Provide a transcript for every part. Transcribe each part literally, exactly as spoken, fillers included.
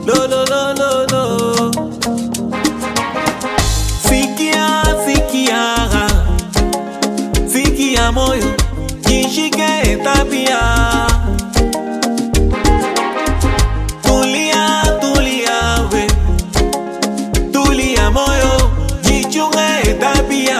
lo lo lo lo lo. Sikia, sikia, sikia moyo, nishike tabia. Tulia, tulia we, tulia moyo, jichunge tabia.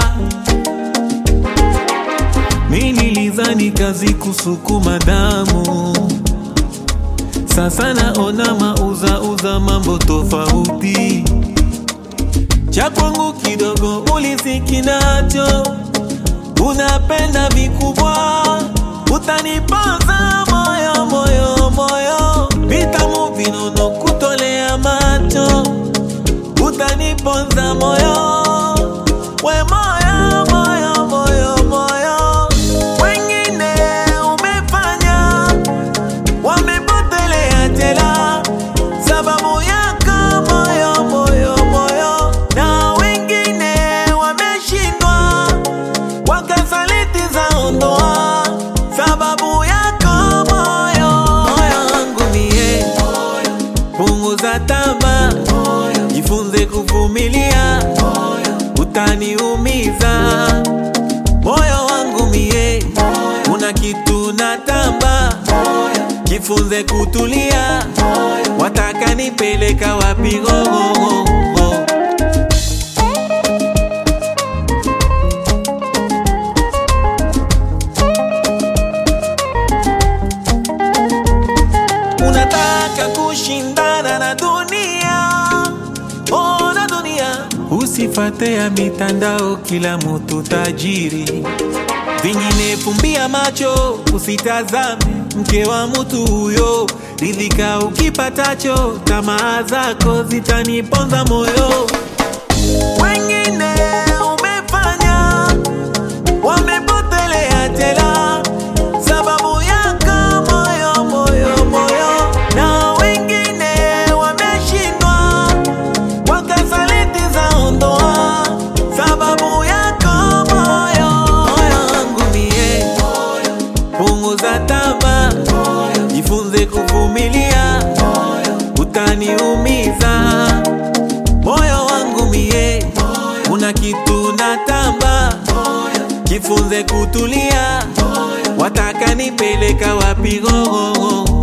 Mimi nilizani kazi kusukuma damu, sasa naona mauza uza mambo tofauti. Cha kwangu kidogo uliziki nacho, unapenda vikubwa, utaniponza moyo moyo moyo. Vitamu vinono kutolea macho, utaniponza moyo, we moyo moyo moyo moyo. Wengine umefanya wamepotelea tela, sababu yako moyo moyo moyo. Na wengine wameshindwa wakasaliti za ndoa, sababu yako moyo. Moyo wangu mie, punguza tamaa, jifunze kuvumilia, utaniumiza. Moyo wangu mie, una kitu natamba, jifunze kutulia, wataka nipeleka wapi go go go. Unataka kushindana na dunia, oh na dunia. Usifate ya mitandao kila mtu tajiri, vingine fumbia macho, usitazame mke wa mtu huyo. Ridhika ukipatacho, tamaa zako zitaniponza moyo. Wengine umefanya wamepotelea tela, sababu yako moyo moyo moyo. Na wengine wameshindwa wakasaliti za ndoa, sababu yako moyo. Moyo wangu mie, punguza tamaa, jifunze kuvumilia, utaniumiza. Moyo wangu mie, una kitu natamba, jifunze kutulia, wataka nipeleka wapi go go go.